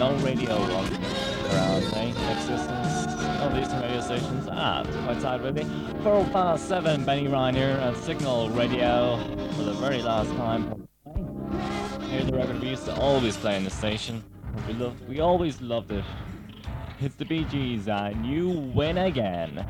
no radio around, existence on these radio stations. It's quite sad, really. 4:07, Benny Ryan here at Signal Radio for the very last time. Here's the record we used to always play in the station. We always loved it. It's the Bee Gees and You Win Again.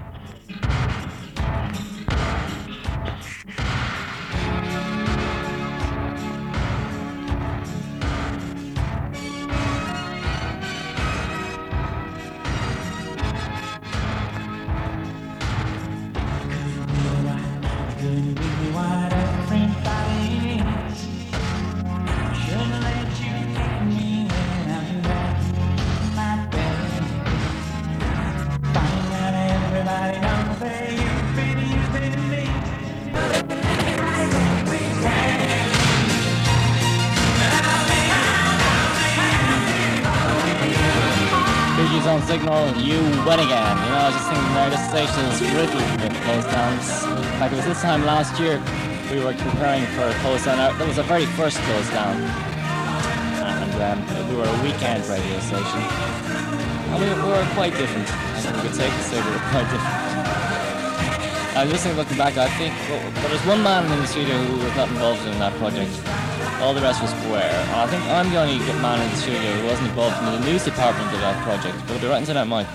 On Signal, You Win Again. You know, I was just thinking there, this station is riddled with close downs. In fact, it was this time last year we were preparing for a close down. That was the very first close down. And we were a weekend radio station. And we were quite different. I think we could safely say we were quite different. I'm just looking back, I think there was one man in the studio who was not involved in that project. All the rest was square. And I think I'm the only man in the studio who wasn't involved in the news department of that project. But I'll be right into that mic.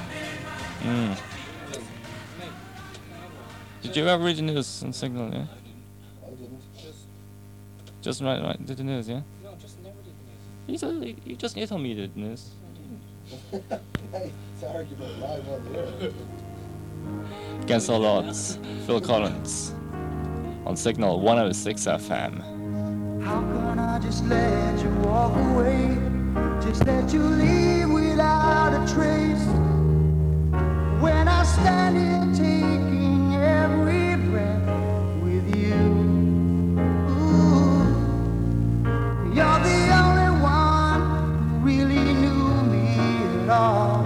Did you ever read the news on Signal, yeah? I didn't. Just right, did the news, yeah? No, just never did the news. You told me you did the news. Hey, it's an argument live on the air. Against all odds, Phil Collins on Signal 106 FM. How can I just let you walk away? Just let you leave without a trace. When I stand here taking every breath with you. Ooh, you're the only one who really knew me at all.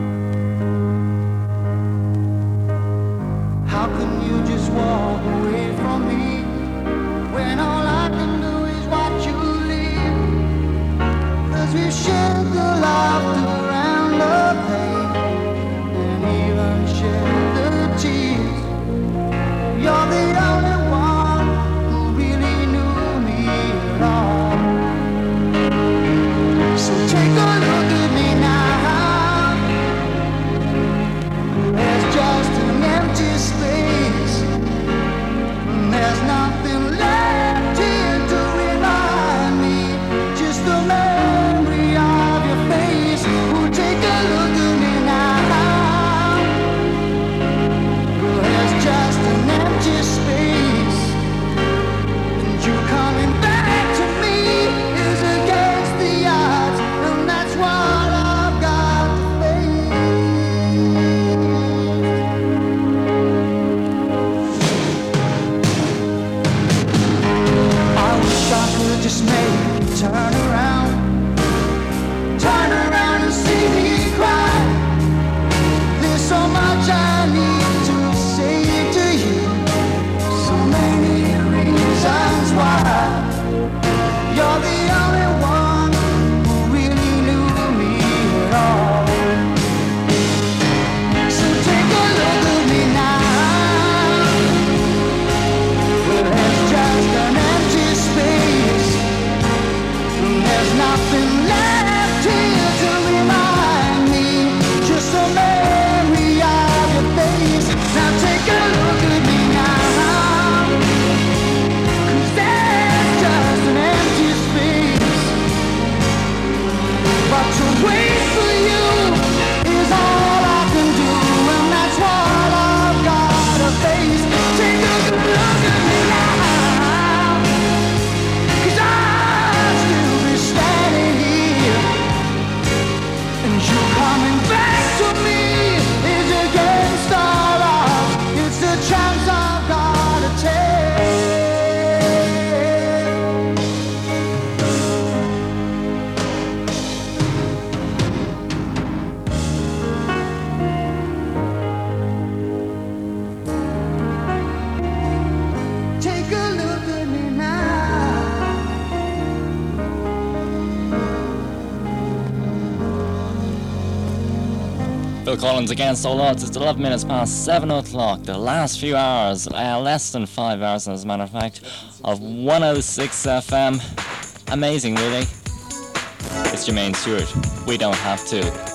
How can you just walk away from me when all I can do is watch you leave? 'Cause we shared the laughter and the pain, and even shared the tears. You're the only one who really knew me at all. So take a look at me now. There's just an empty space. There's nothing left here to remind me. Just the memory of your Phil Collins Against All Odds. It's 11 minutes past 7 o'clock. The last few hours, less than 5 hours as a matter of fact, of 106 FM. Amazing, really. It's Jermaine Stewart. We don't have to.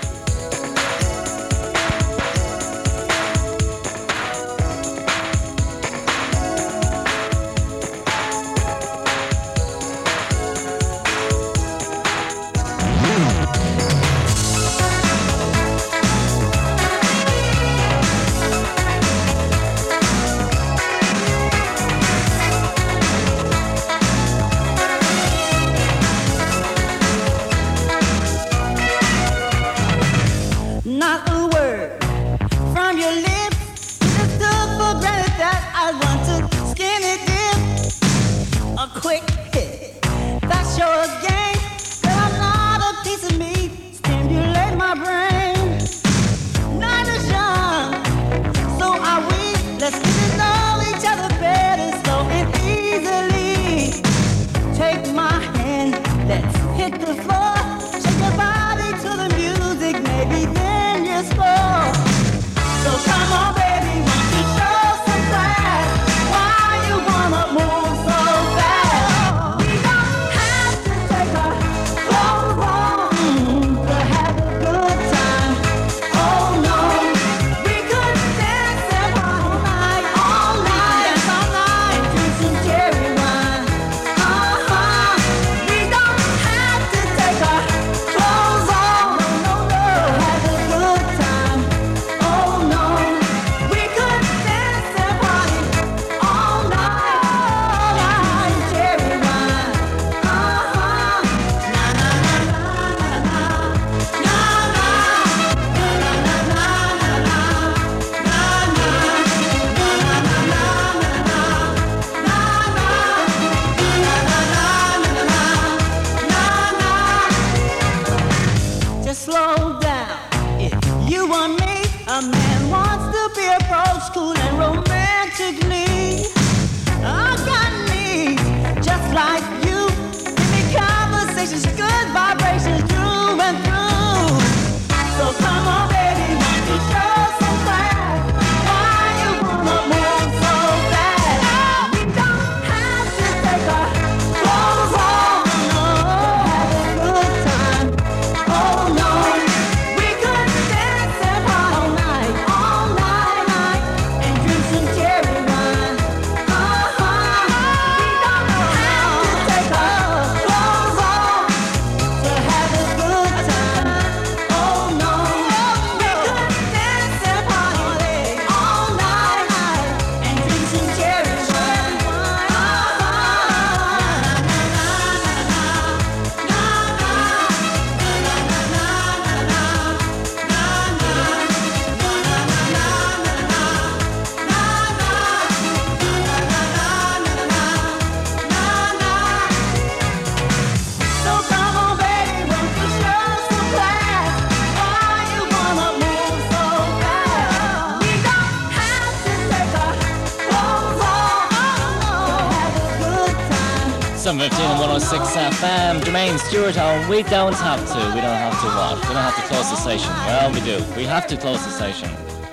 FM, Jermaine Stewart on We Don't Have To. We don't have to what? We don't have to close the station. Well, we do. We have to close the station.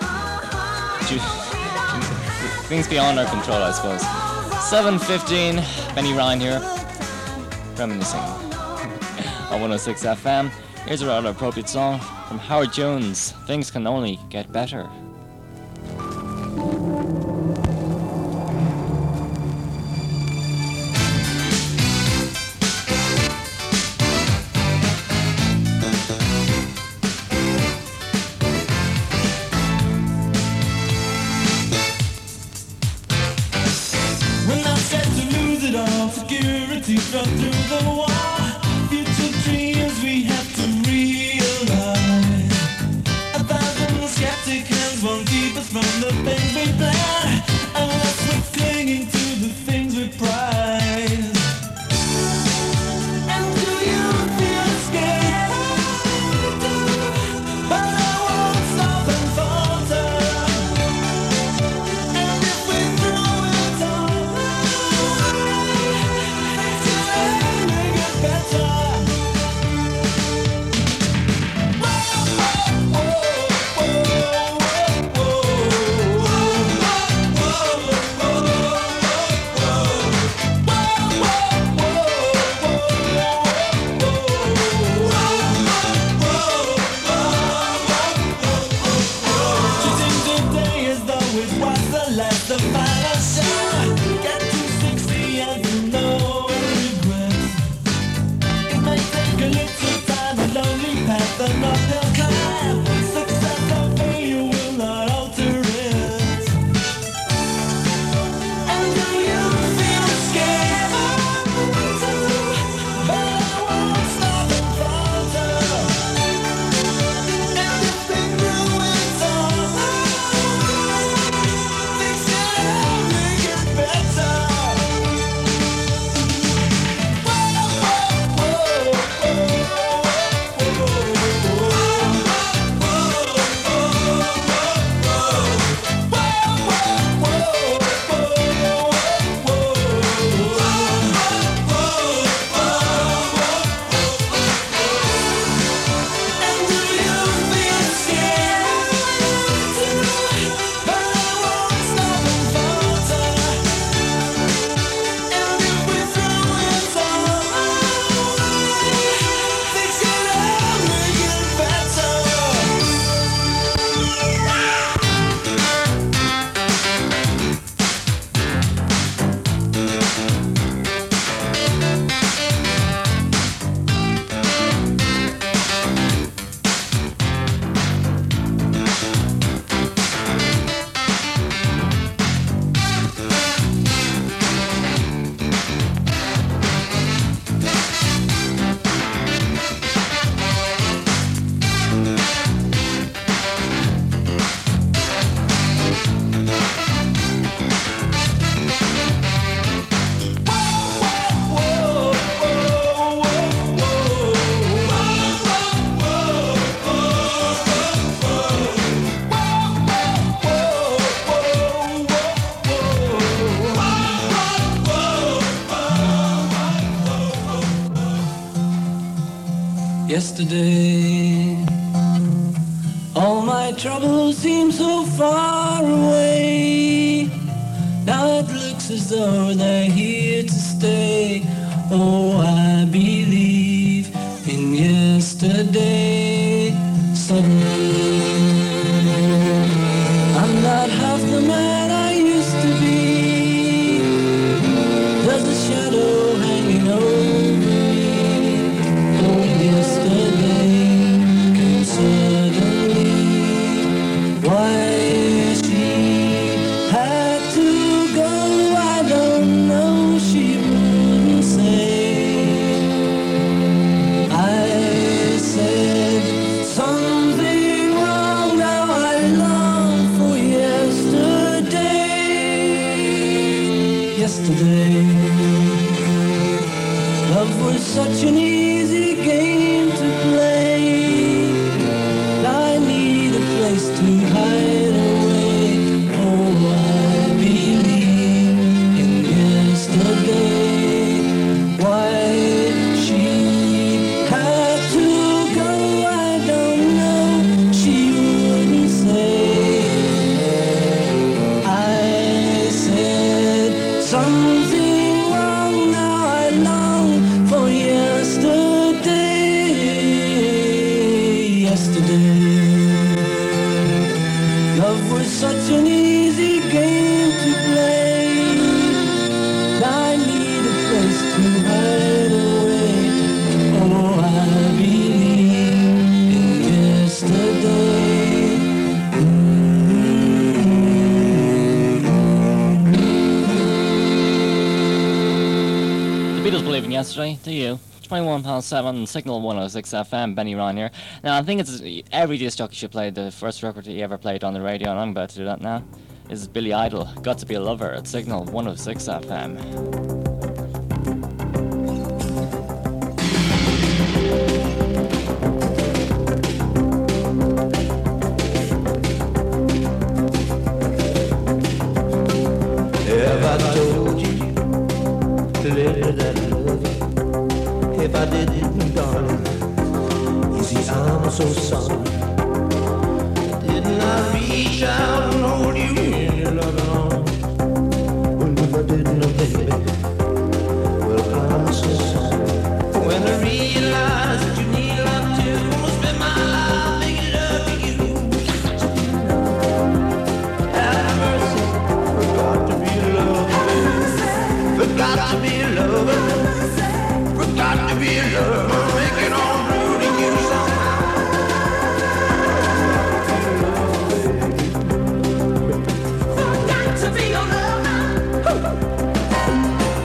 Things beyond our control, I suppose. 7:15, Benny Ryan here, reminiscing on 106 FM. Here's a rather appropriate song from Howard Jones, Things Can Only Get Better. Struck through the wall, future dreams we have to realize. 1,000 skeptics yesterday. All my troubles seem so far away. Now it looks as though they're here to stay. Oh, I believe in yesterday. Suddenly, I'm not half the man I used to be. There's a shadow hanging over me. Oh, yesterday came suddenly. Why she had to go, I don't know. She wouldn't say. I said something wrong. Now I long for yesterday. Yesterday, love was such an easy game to play. I need a place to hide away. Oh, I believe in yesterday. Why she had to go, I don't know. She wouldn't say. I said something wrong. Now I long for yesterday. Yesterday, love was such an easy game to play. I need a place to hide away. Oh, I believe in yesterday. The Beatles believe in yesterday, do you? 21 past 7, Signal 106 FM, Benny Ryan here. Now, I think it's every disc jockey should play the first record he ever played on the radio, and I'm about to do that now. This is Billy Idol, Got to Be a Lover at Signal 106 FM. Have I told you, little that I love you? If I didn't, darling, you see I'm so sorry. Didn't I reach out and hold you in your loving arms? Well, if I didn't, baby, well, I'm so sorry. When I realize that you need love too, I'll spend my life making it up to you. Have mercy, forgot to be a lover, baby. Forgot to be a lover. Forgot to be a lover, making on through to you somehow. Forgot to be a lover.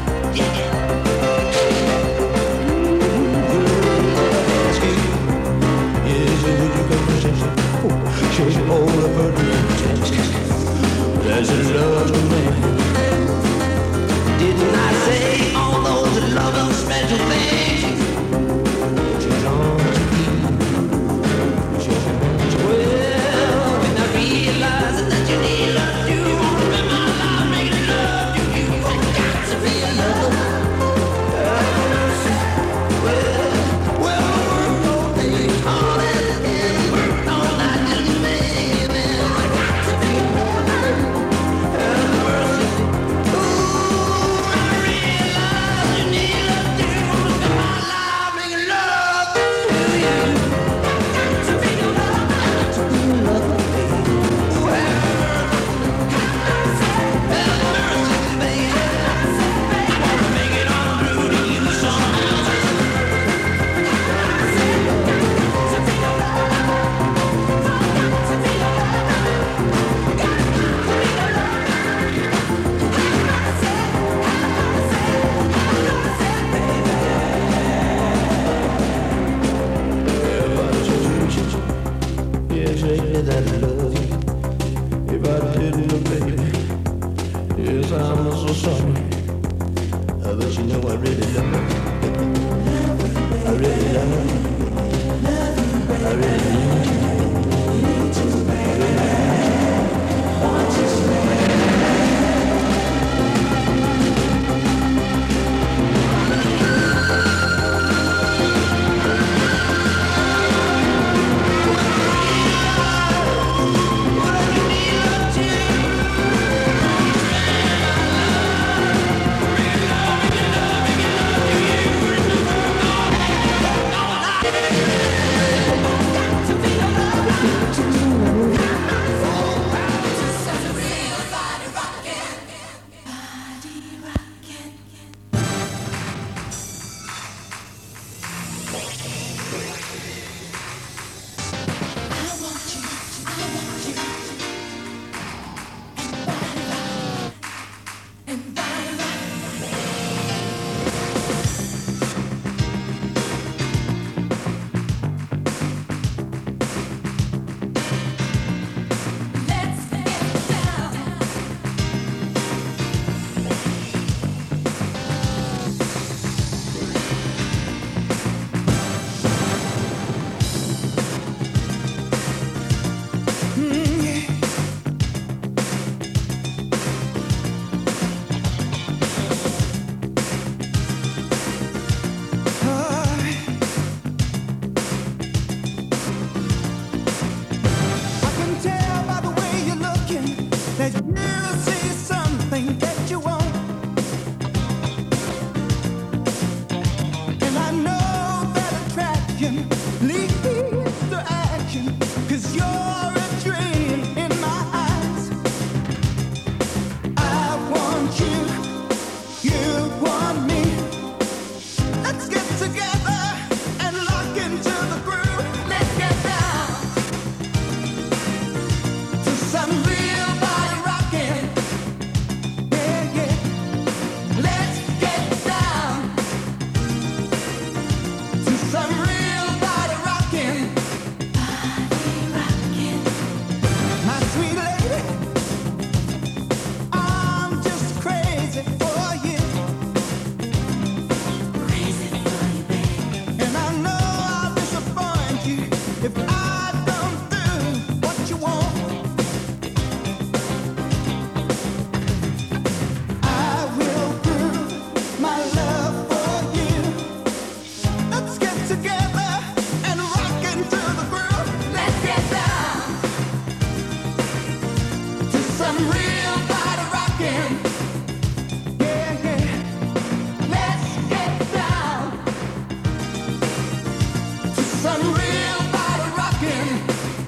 some real body rocking.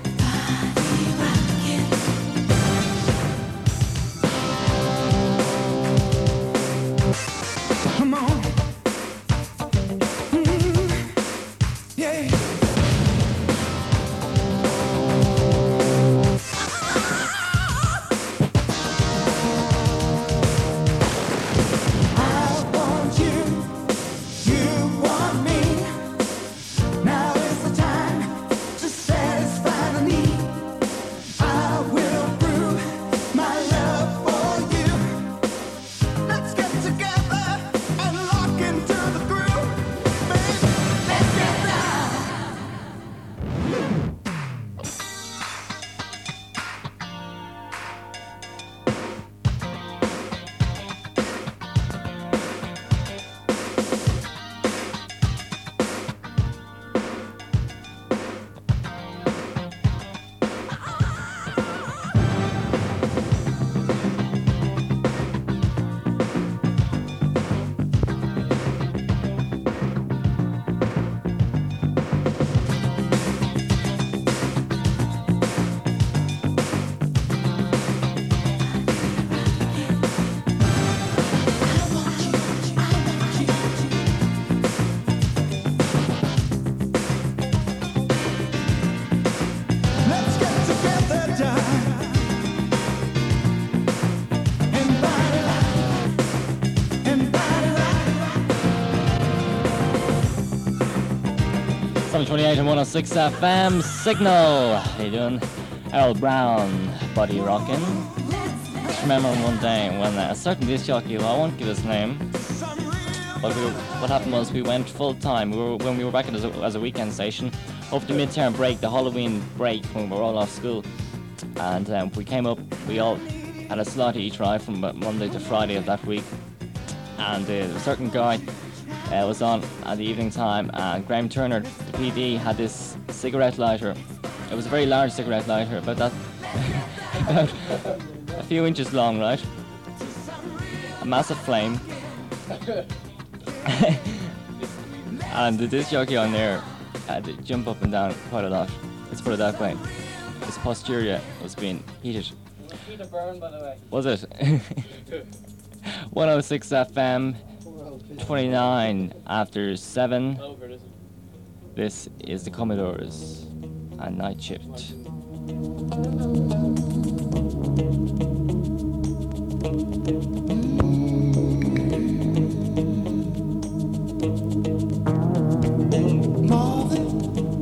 Come on. Yeah. I want you, you want me. Now is the time to satisfy the need. I will prove my love for you. Let's get together and lock into the groove, baby. Let's get down. Let's get together, darling, and body rock, and body rock. 728 and 106 FM, Signal. How you doing? Earl Brown, Body Rockin'. Just remember one day when a certain disc jockey, I won't give his name, but what happened was we went full time. When we were back as a weekend station, over the midterm break, the Halloween break, when we were all off school, and we came up. We all had a slot each ride from Monday to Friday of that week, and a certain guy was on at the evening time, and Graham Turner, the PD, had this cigarette lighter. It was a very large cigarette lighter, about that, about a few inches long, right? A massive flame. And the disc jockey on there had to jump up and down quite a lot. Let's put it that way. His posterior was being heated. Peter Byrne, by the way. Was it? 106 FM, 29 after 7. Over, is it? This is the Commodores and Night Shift. Marvin,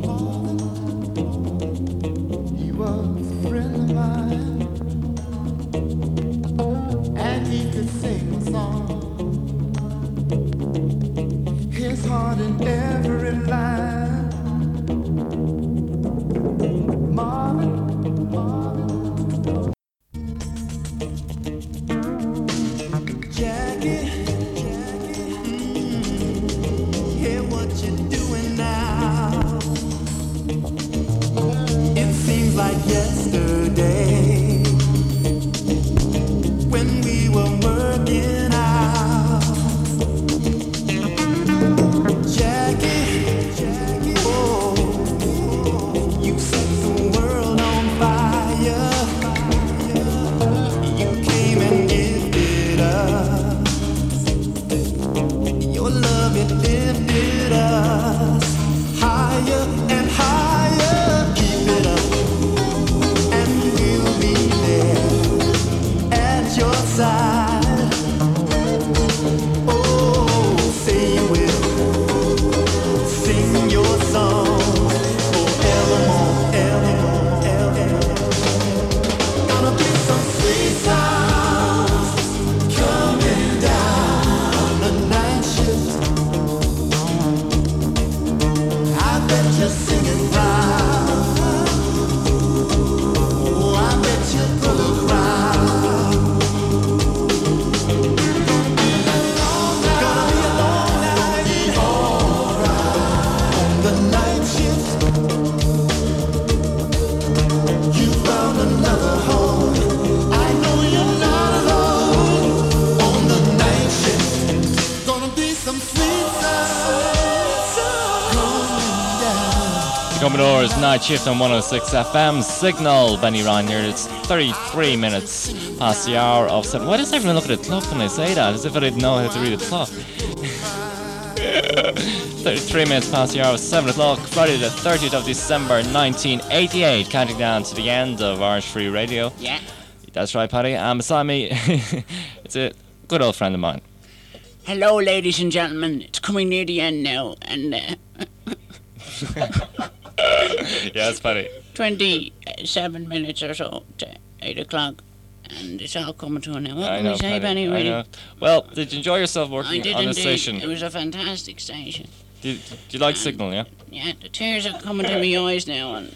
he was a friend of mine, and he could sing a song. His heart in every line. Marvin, Marvin. Jackie, hear what you're doing now. It seems like yesterday when we were working out. Jackie, oh, you set the world on fire. You came and gifted us. Your love, it lifted us higher and higher. Keep it up, and we'll be there at your side. Oh, say you will sing your song forevermore Commodores Night Shift on 106 FM. Signal, Benny Ryan here. It's 33 minutes past the hour of 7. Why does everyone look at the clock when I say that? As if I didn't know how to read a clock. 33 minutes past the hour of 7 o'clock. Friday the 30th of December 1988. Counting down to the end of Orange Free Radio. Yeah. That's right, Paddy. And beside me, it's a good old friend of mine. Hello, ladies and gentlemen. It's coming near the end now, and Yeah, it's funny. 27 minutes or so to 8 o'clock, and it's all coming to an end. What I can know, we say, Paddy, Benny? I Really? know. Well, did you enjoy yourself I working did on the indeed. station? It was a fantastic station. Do you like Signal, yeah? Yeah, the tears are coming to my eyes now, and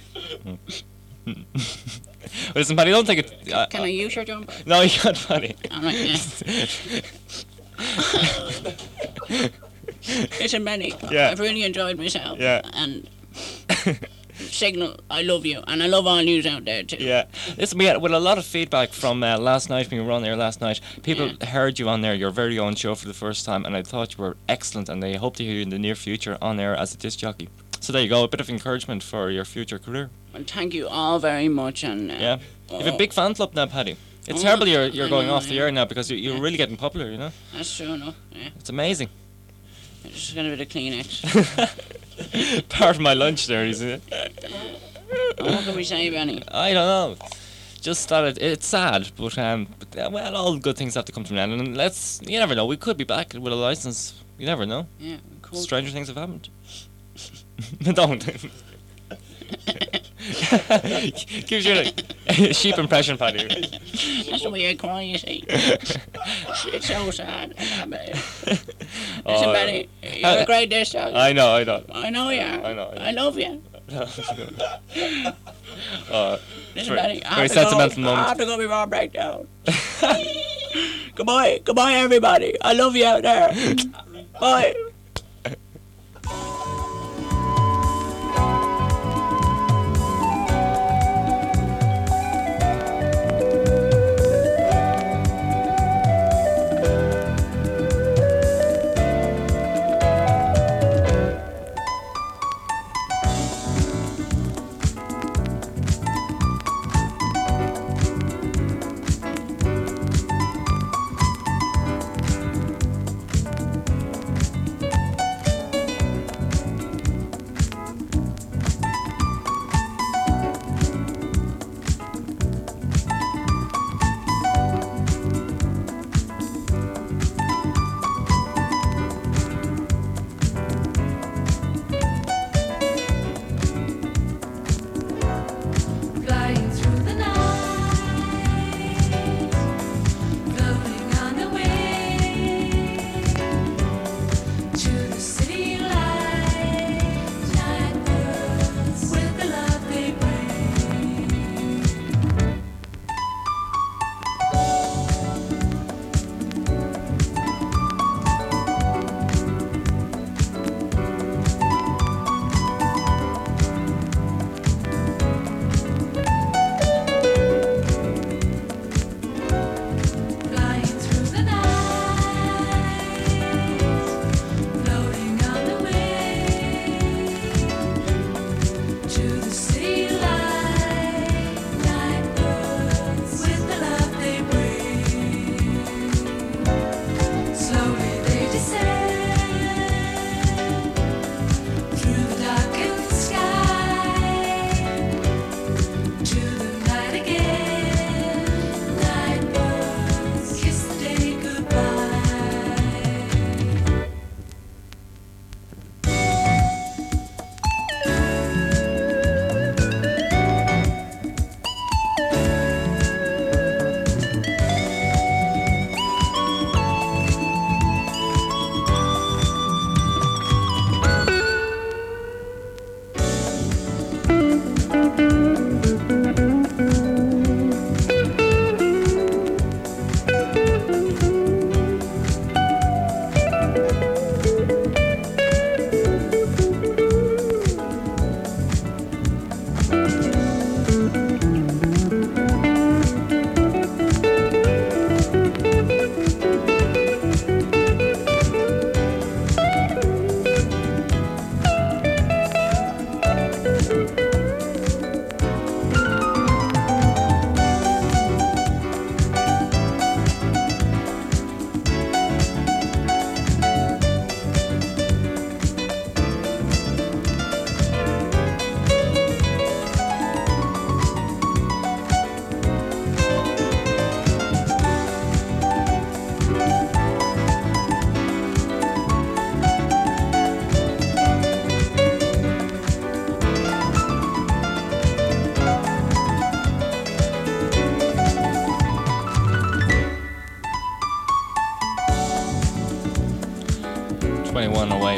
Listen, Paddy, don't think it... can I use your jumper? No, you can't, Paddy. All right, yeah. Listen, Benny, Yeah. I've really enjoyed myself. Yeah. And Signal, I love you, and I love all yous out there too. Yeah. Listen, we had with a lot of feedback from last night when we were on there last night. People heard you on there, your very own show for the first time, and I thought you were excellent, and they hope to hear you in the near future on there as a disc jockey. So there you go, a bit of encouragement for your future career. Well, thank you all very much, and Yeah. You have a big fan club now, Paddy. It's terrible you're going off the air now because you're really getting popular, you know? That's true enough. Yeah, It's amazing. it's just gonna be the Kleenex. Part of my lunch there, isn't it? What can we say, Benny? I don't know. Just that it's sad, but well, all good things have to come to an end, and you never know. We could be back with a license. You never know. Yeah, cool. Stranger things have happened. Don't. Gives you a sheep impression, Paddy. That's the way I cry, you see. It's so sad. Listen, Benny, you're a great disc jockey. I know. I know you are. I know. I love you. Listen, Benny, I very have to sentimental go. moment. I have to go before I break down. Goodbye, everybody. I love you out there. Bye.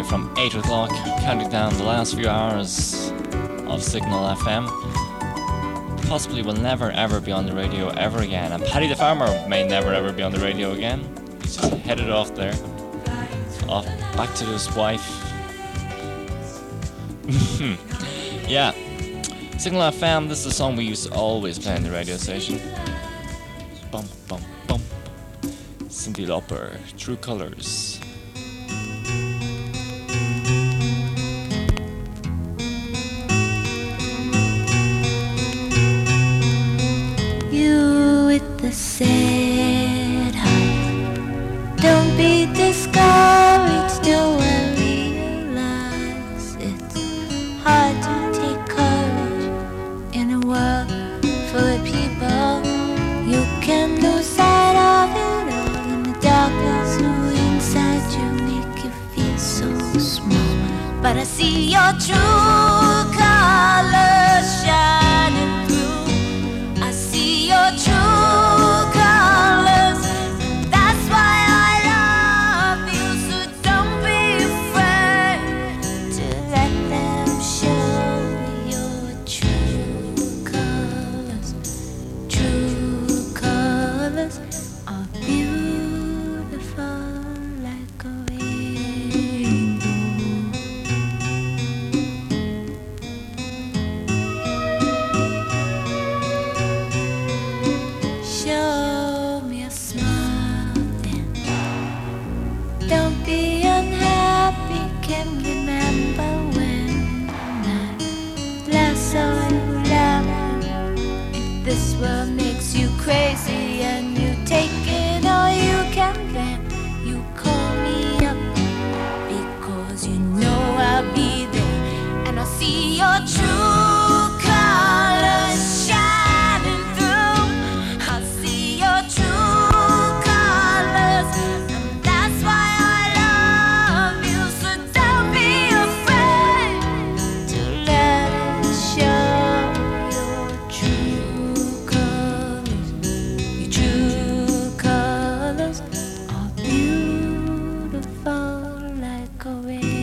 day from 8 o'clock, counting down the last few hours of Signal FM. Possibly will never ever be on the radio ever again, and Paddy the Farmer may never ever be on the radio again. He's just headed off there, off back to his wife. Yeah, Signal FM, this is a song we used to always play on the radio station. Bum bum bum. Cyndi Lauper, True Colors. You with the sad heart, don't be discouraged, don't worry, realize it's hard to take courage in a world full of people. You can lose sight of it all in the darkness, who inside you make you feel so small. But I see your true colors shining through. I see your true colors. That's why I love you. So don't be afraid to let them show your true colors. True colors are beautiful like a rainbow. Show me a smile then. Don't be unhappy. Can remember when I last saw you laughing. If this world makes you crazy and you take it all you can bear, you call me up because you know I'll be there, and I'll see your true colors shining through. I'll see your true colors, and that's why I love you. So don't be afraid to let it show your true colors. Your true colors are beautiful like a rainbow.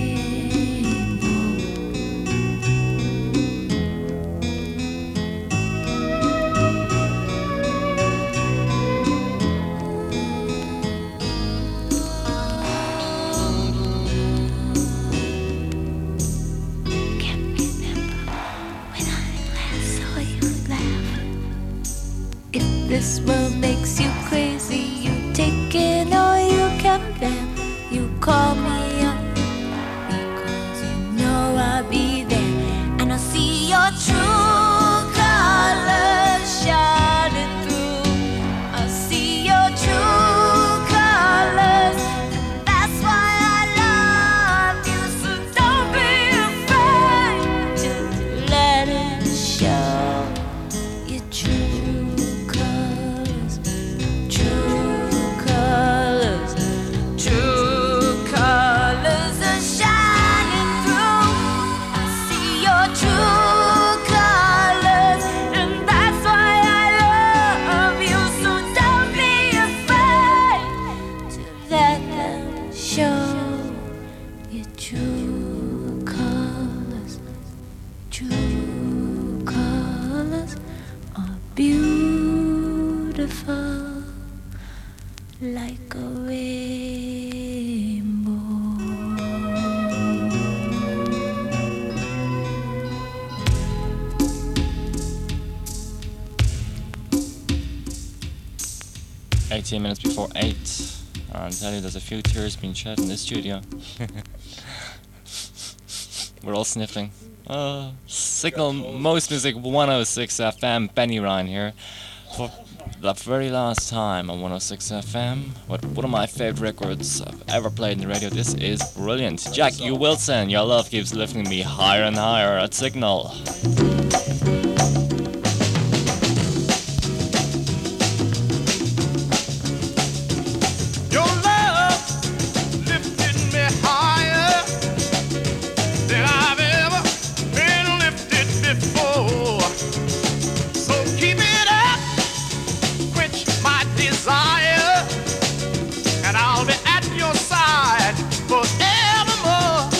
Can't remember when I last saw you laugh. If this world makes you crazy, you take it all you can bear. You call me up because you know I'll be there, and I'll see your true colors shining through. I'll see your true colors, and that's why I love you. So don't be afraid to let it show your true colors. True colors, true colors are shining through. I see your true colors, and that's why I love you. So don't be afraid to let them show your true colors. True colors are beautiful like a rainbow. 18 minutes before 8. I'll tell you, there's a few tears being shed in this studio. We're all sniffling. Signal Most Music 106 FM, Benny Ryan here. For the very last time on 106 FM, one of my favorite records I've ever played in the radio. This is brilliant. Jack U. Wilson, Your Love Keeps Lifting Me Higher and Higher at Signal. Your love lifted me higher than I've ever been lifted before. So keep it up, quench my desire, and I'll be at your side forevermore.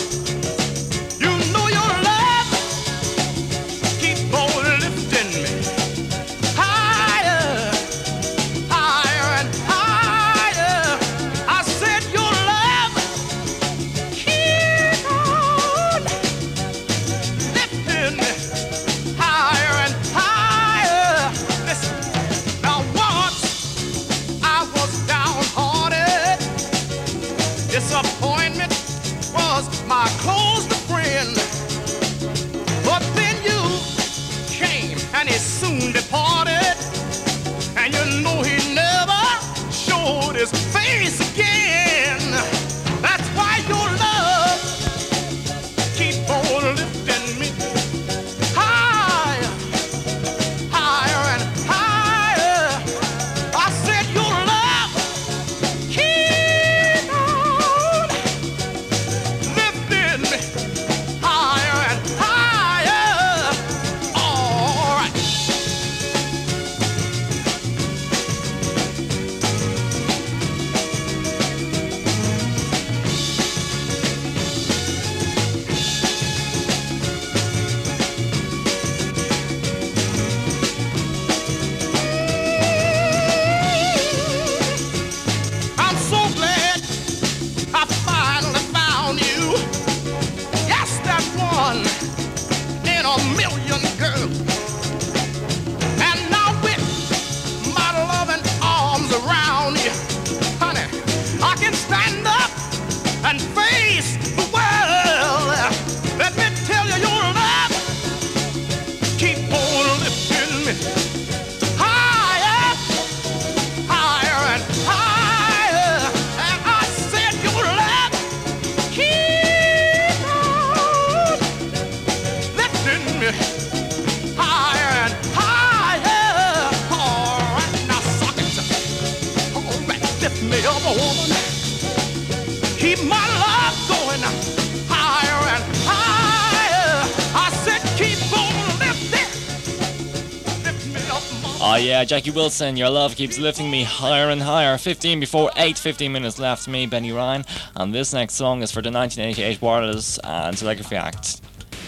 Oh yeah, Jackie Wilson, your love keeps lifting me higher and higher. 15 before 8, 15 minutes left. Me, Benny Ryan, and this next song is for the 1988 Wireless and Telegraphy Act.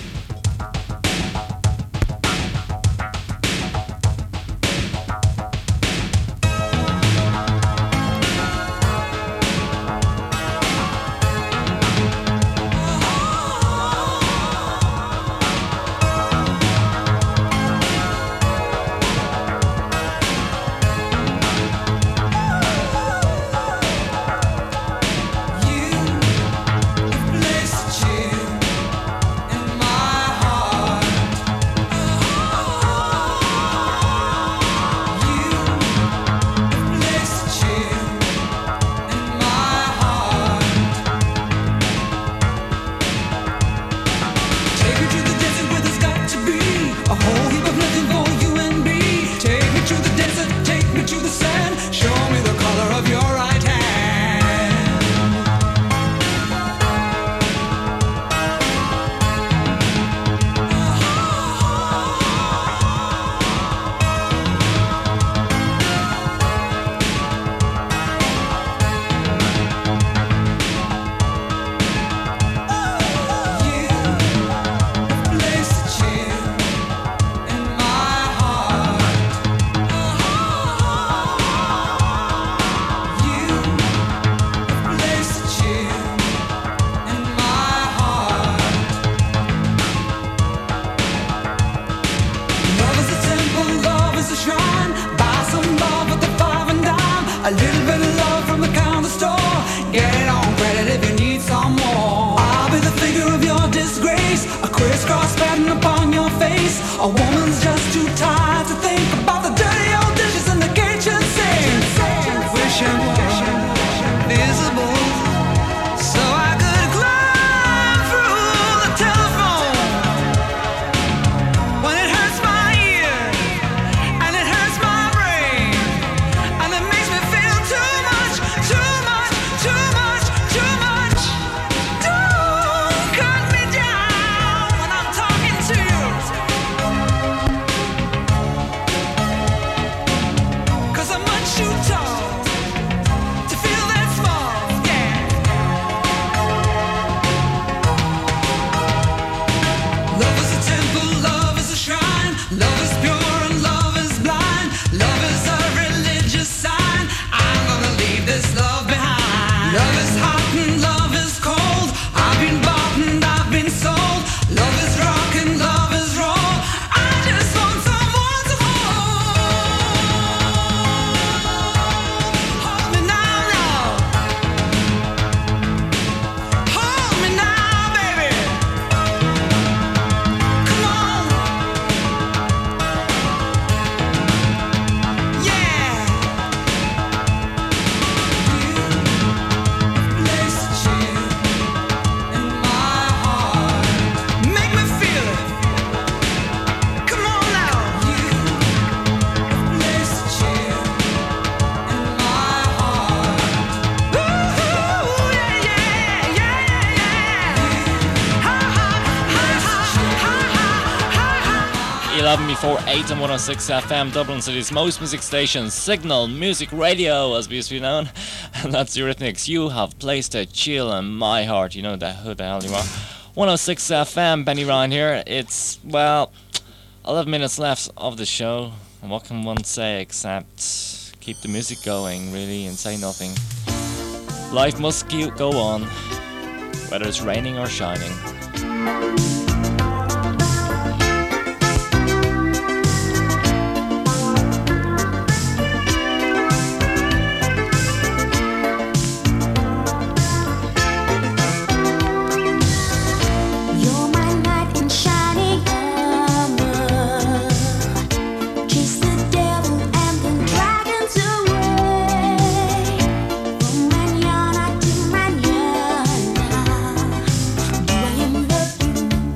Before 8 on 106 FM, Dublin City's most music station, Signal Music Radio, as we used to be known. And that's Eurythmics. You have placed a chill in my heart. You know that who the hell you are. 106 FM, Benny Ryan here. It's, well, 11 minutes left of the show. And what can one say except keep the music going, really, and say nothing. Life must go on, whether it's raining or shining. When you're not to my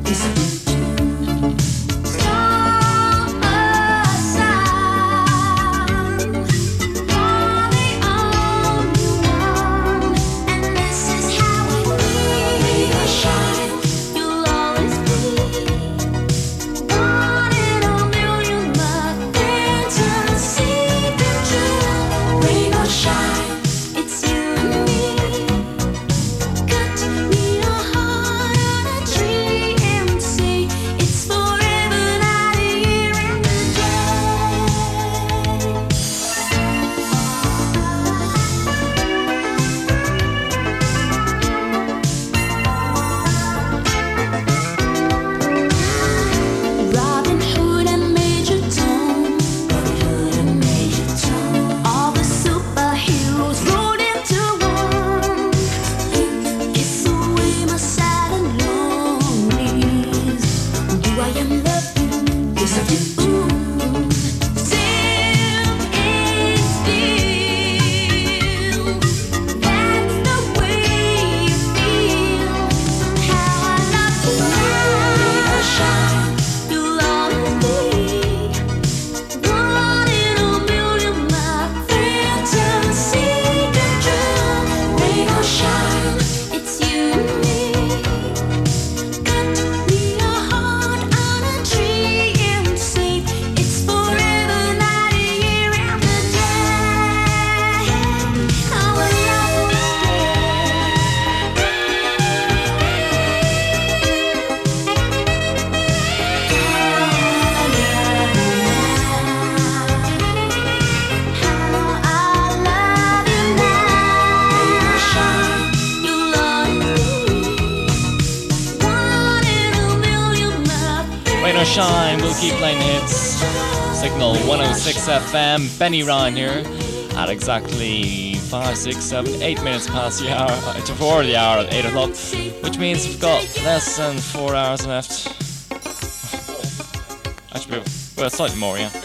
shine. We'll keep playing the hits. Signal 106 FM. Benny Ryan here at exactly 5, 6, 7, 8 minutes past the hour, before the hour at 8 o'clock, which means we've got less than 4 hours left. Actually, well, slightly more, yeah.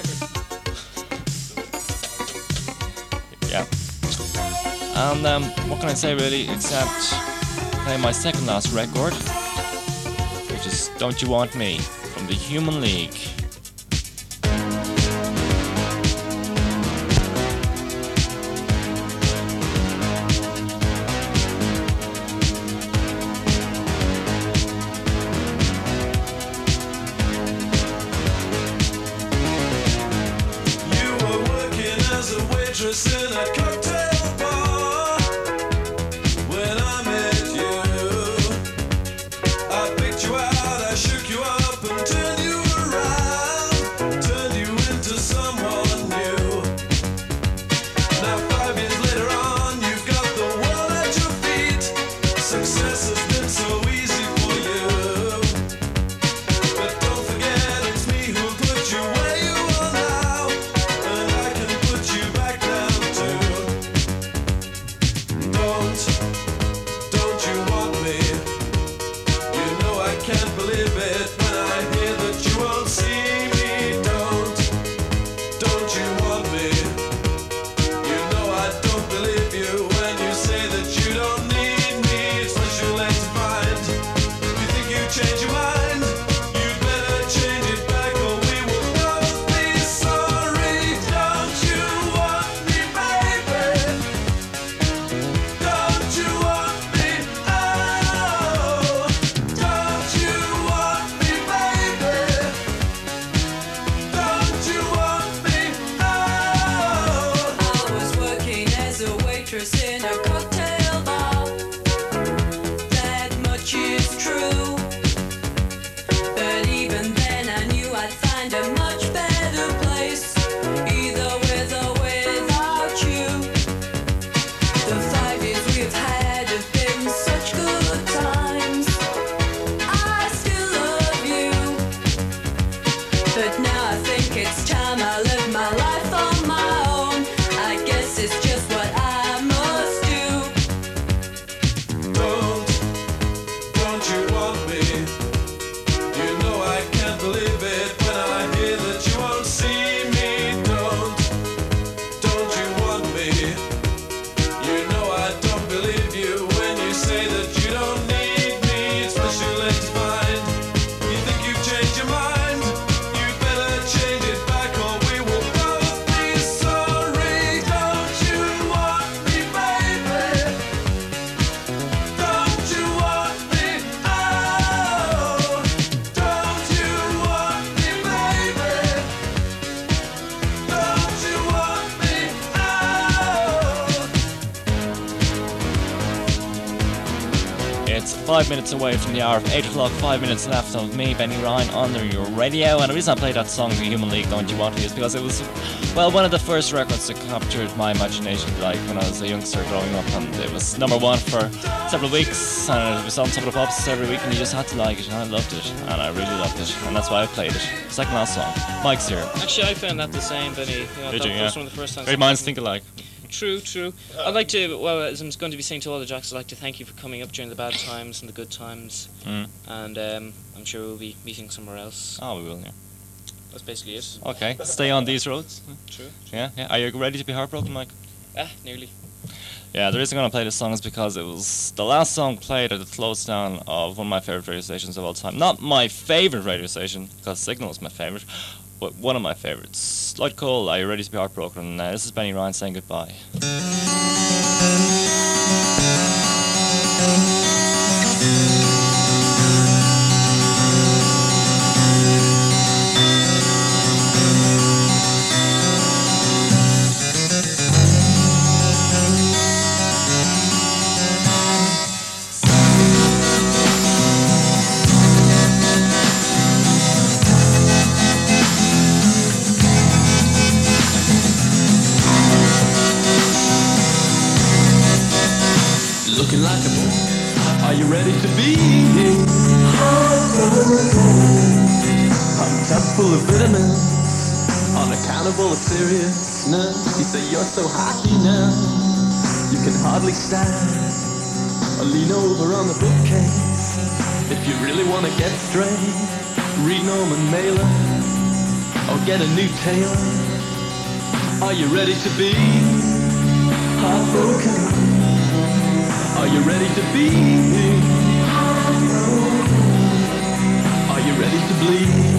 Yeah. And what can I say really, except play my second last record, which is Don't You Want Me from the Human League. In a cocktail bar when I met you, I picked you out, I shook you up and turned you around, turned you into someone new. Now 5 years later on, you've got the world at your feet. Success has been so easy for you, but don't forget it's me who'll put you where you are now, and I can put you back down. Don't you want me? You know I can't believe it when I hear that you won't see me. Don't you want me? You know I don't believe you when you say that you don't need me. It's what you're led to find. You think you change your mind? You better change it back or we will both be sorry. Don't you want me, baby? Don't you want me? Oh, don't you want me, baby? Don't you want me? Oh. I was working as a waitress in a cocktail bar. That much is true. But even then I knew I'd find a much better place, either with or without you. The 5 years we've had have been such good times. I still love you, but now I think it's time I live my life on my own. I guess it's just what I must do. Don't you want me? You know I can't believe it when I hear that you won't see me. Don't you want me? You know I don't believe you when you say that you don't need me. It's what you're led to find. You think you've changed your mind? You better change it back or we will both be sorry. Don't you want me, baby? Don't you want me? Oh, don't you want me, baby? Don't you want me? Oh. It's 5 minutes away from the hour of 8 o'clock, 5 minutes left of me, Benny Ryan, on your radio. And the reason I played that song, The Human League, Don't You Want Me, is because it was, well, one of the first records that captured my imagination, like when I was a youngster growing up. And it was number one for several weeks, and it was on top of the pops every week, and you just had to like it, and I loved it, and I really loved it, and that's why I played it. Second last song. Mike's here. Actually, I found that the same, Benny. Did that you? Yeah. was one of the first times. Great minds think alike. True. I'd like to, well, as I'm going to be saying to all the jocks, I'd like to thank you for coming up during the bad times and the good times. And I'm sure we'll be meeting somewhere else. Oh, we will, yeah. That's basically it. Okay, stay on these roads. True. Yeah. Are you ready to be heartbroken, Mike? Nearly. Yeah, the reason I'm going to play this song is because it was the last song played at the close down of one of my favourite radio stations of all time. Not my favourite radio station, because Signal is my favourite, but one of my favourites. Lloyd Cole, Are You Ready to Be Heartbroken? This is Benny Ryan saying goodbye. Looking like a boy. Are you ready to be? I'm Hannibal of seriousness. You say you're so happy now, you can hardly stand. Or lean over on the bookcase. If you really want to get straight, read Norman Mailer or get a new tailor. Are you ready to be heartbroken? Are you ready to be heartbroken? Are you ready to bleed?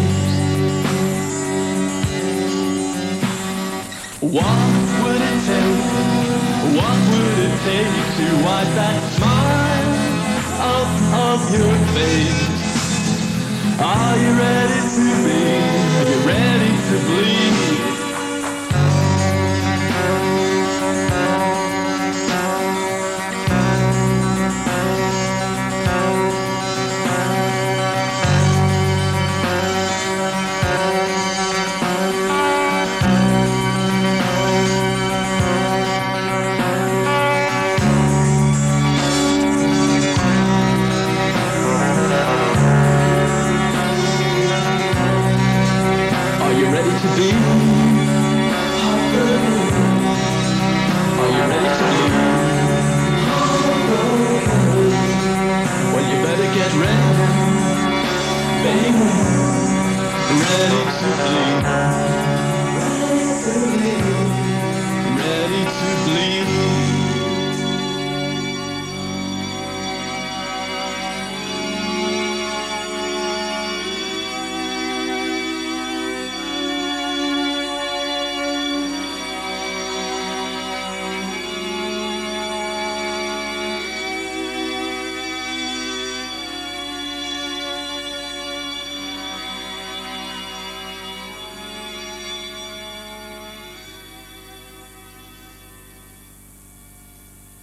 What would it take? What would it take to wipe that smile out of your face? Are you ready to be? Are you ready to bleed? Ready to bleed.